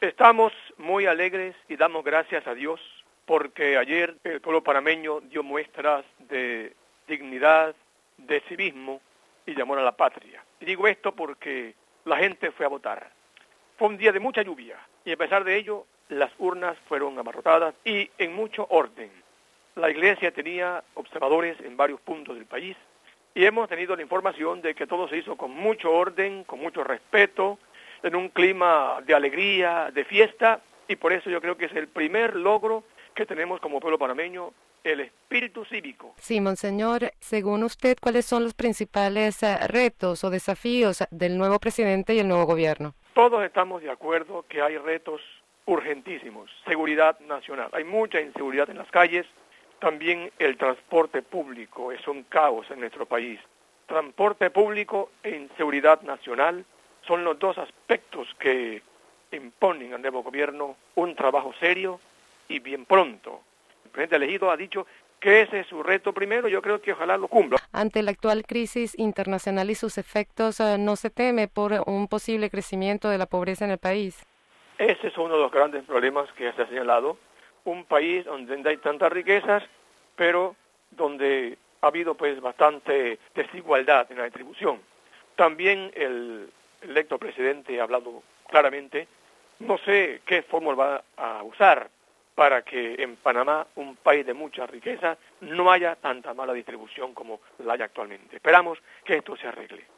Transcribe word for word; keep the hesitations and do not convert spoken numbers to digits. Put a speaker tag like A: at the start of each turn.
A: Estamos muy alegres y damos gracias a Dios porque ayer el pueblo panameño dio muestras de dignidad, de civismo y de amor a la patria. Y digo esto porque la gente fue a votar. Fue un día de mucha lluvia y a pesar de ello las urnas fueron abarrotadas y en mucho orden. La iglesia tenía observadores en varios puntos del país y hemos tenido la información de que todo se hizo con mucho orden, con mucho respeto, en un clima de alegría, de fiesta, y por eso yo creo que es el primer logro que tenemos como pueblo panameño, el espíritu cívico.
B: Sí, monseñor, según usted, ¿cuáles son los principales uh, retos o desafíos del nuevo presidente y el nuevo gobierno?
A: Todos estamos de acuerdo que hay retos urgentísimos. Seguridad nacional. Hay mucha inseguridad en las calles. También el transporte público es un caos en nuestro país. Transporte público e inseguridad nacional son los dos aspectos que imponen al nuevo gobierno un trabajo serio y bien pronto. El presidente elegido ha dicho que ese es su reto primero, yo creo que ojalá lo cumpla.
B: Ante la actual crisis internacional y sus efectos, ¿no se teme por un posible crecimiento de la pobreza en el país?
A: Ese es uno de los grandes problemas que se ha señalado. Un país donde hay tantas riquezas, pero donde ha habido pues bastante desigualdad en la distribución. También el electo presidente ha hablado claramente, no sé qué fórmula va a usar para que en Panamá, un país de mucha riqueza, no haya tanta mala distribución como la hay actualmente. Esperamos que esto se arregle.